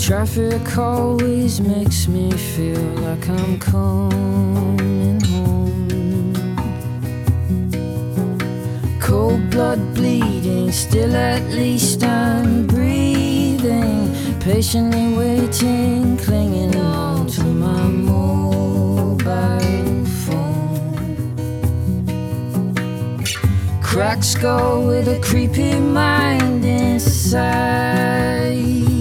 Traffic always makes me feel like I'm coming home. Cold blood bleeding, still at least I'm breathing. Patiently waiting, clinging on to my mobile phone. Cracked skull with a creepy mind inside.